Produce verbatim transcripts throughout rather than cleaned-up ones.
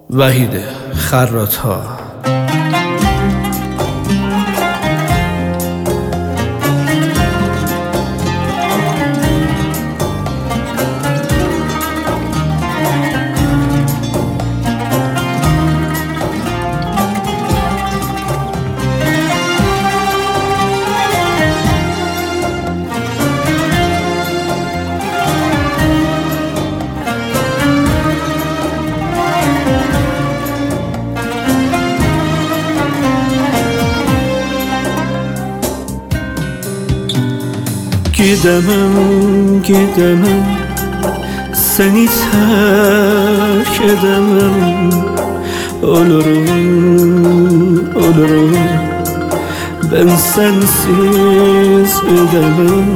وحید خراط‌ها. Gidemem, gidemem, seni terk edemem. Ölürüm, ölürüm, ben sensiz edemem.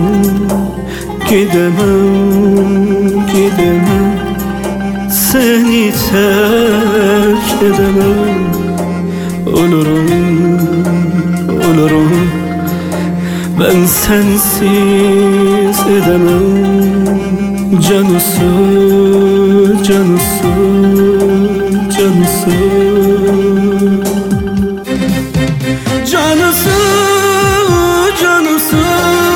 Gidemem, gidemem, seni terk edemem. Ölürüm, ölürüm, ben sensiz edemem. Canısı, canısı, canısı, canısı, canısı,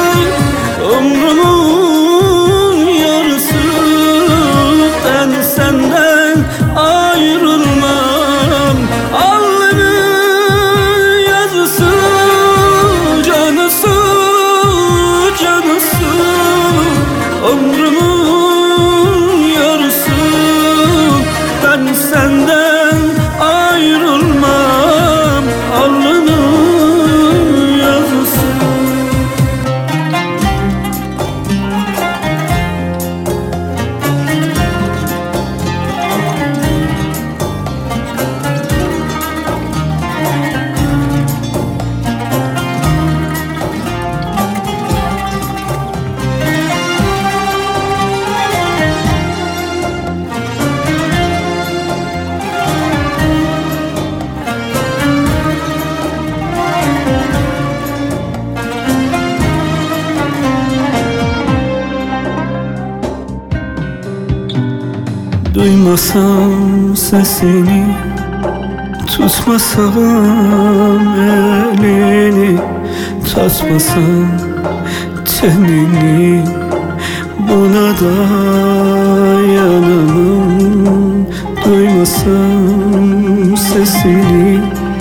ömrümün yarısı. Ben senden ayrılmam, alnımın yazısı. Canısı, canısı, ömrümün yarısı. Ben senden ayrılmam, alnının yazısı. Duymasam sesini, tutmasam elini, tatmasam tenini, buna dayanamam. Duymasam sesini,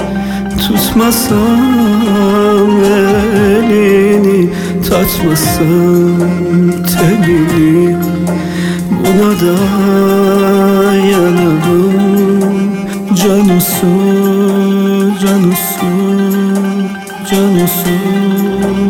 tutmasam elini, tatmasam tenini, buna dayanamam. Canısı, canısı, canısı.